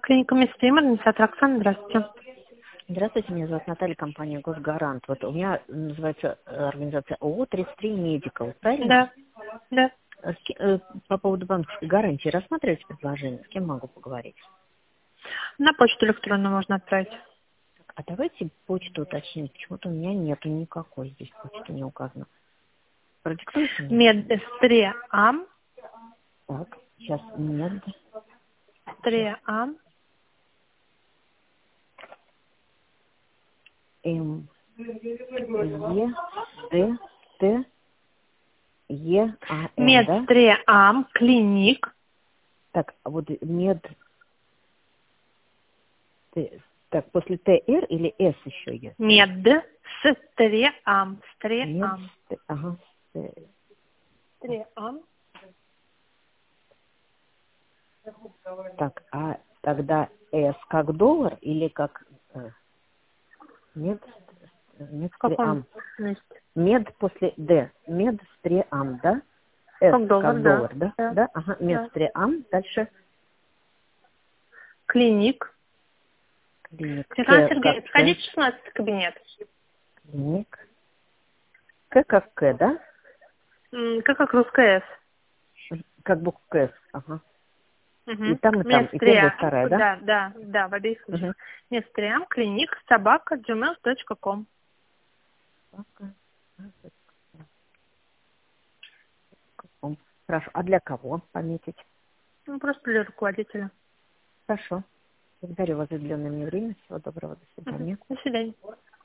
Клиника Мистерима, администратор Оксана, здравствуйте. Здравствуйте, меня зовут Наталья, компания «Госгарант». Вот у меня называется организация ООО «33 Медикал», правильно? Да, да. По поводу банковской гарантии рассматриваете предложение? С кем могу поговорить? На почту электронную можно отправить. А давайте почту уточним. Почему-то у меня нету никакой здесь почты не указано. Продиктуйте мне. Медстреам, Так, сейчас мед. Стреам, М. Е. Д. Т. Е. А. Н, да? Медстреам, клиник, Так, а вот мед. Так, после ТР или С еще есть? Медстреам, Мед. Стреам, Ага. Стреам. Так, а тогда С как доллар или как мед, В каком медстриам? месте? Мед после Д. Медстриам, да? С Как доллар, как да. доллар, да? Да, Да, ага, да. медстриам. Дальше Клиник. клиник. Светлана К как Сергеевна, К. подходите в 16 кабинет. Клиник. К как К, да? Как русская С. Как буква С. Ага. И Угу. там, и первая, и Медстреам, вторая, да? да, в обеих Угу. случаях. Медстреам, клиник, собака, gmail.com. Хорошо. А для кого пометить? Ну, просто для руководителя. Хорошо. Благодарю вас за уделенное мне время. Всего доброго. До Мгм. свидания. До свидания.